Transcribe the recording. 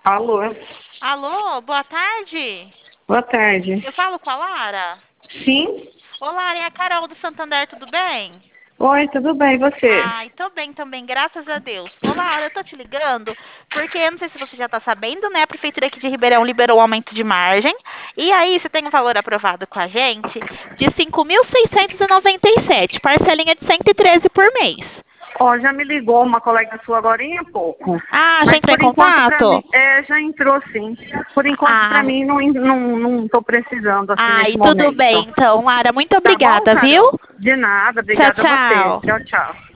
Alô, Alô, boa tarde. boa tarde. Eu falo com a Lara? Sim? Ô, Lara, é a Carol do Santander, tudo bem? Oi, tudo bem, e você? Ai, tô bem também, graças a Deus. Ô, Lara, eu tô te ligando porque, eu não sei se você já tá sabendo, né? A Prefeitura aqui de Ribeirão liberou o aumento de margem. E aí, você tem um valor aprovado com a gente de 5.697, parcelinha de 113 por mês. Ó, já me ligou uma colega sua agorinha há pouco. Ah, já Mas entrou em por enquanto pra mim, contato? já entrou sim. Por enquanto pra Ah, mim não tô precisando assim ai, nesse tudo bem momento. então, Lara. Muito Tá bom, obrigada, viu? Carol? De nada, Tchau, obrigada a você. tchau. Tchau, tchau.